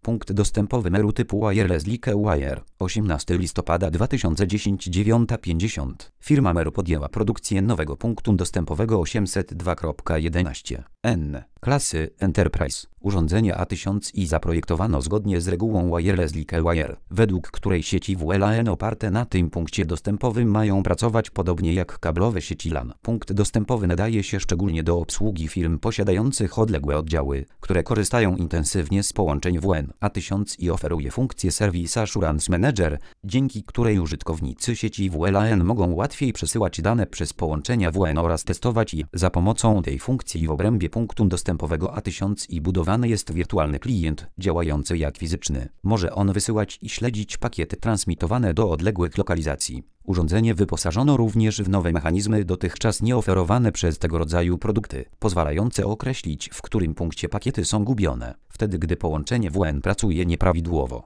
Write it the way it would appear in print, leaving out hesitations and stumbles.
Punkt dostępowy Meru typu Wireless Like Wire. 18 listopada 2010 9:50. Firma Meru podjęła produkcję nowego punktu dostępowego 802.11 n klasy Enterprise. Urządzenie A1000i zaprojektowano zgodnie z regułą Wireless Like Wire, według której sieci WLAN oparte na tym punkcie dostępowym mają pracować podobnie jak kablowe sieci LAN. Punkt dostępowy nadaje się szczególnie do obsługi firm posiadających odległe oddziały, które korzystają intensywnie z połączeń WLAN. A1000i oferuje funkcję Service Assurance Manager, dzięki której użytkownicy sieci WLAN mogą łatwiej przesyłać dane przez połączenia WLAN oraz testować je. Za pomocą tej funkcji w obrębie punktu dostępowego A1000i budowany jest wirtualny klient, działający jak fizyczny. Może on wysyłać i śledzić pakiety transmitowane do odległych lokalizacji. Urządzenie wyposażono również w nowe mechanizmy dotychczas nieoferowane przez tego rodzaju produkty, pozwalające określić, w którym punkcie pakiety są gubione, wtedy gdy połączenie WLAN pracuje nieprawidłowo.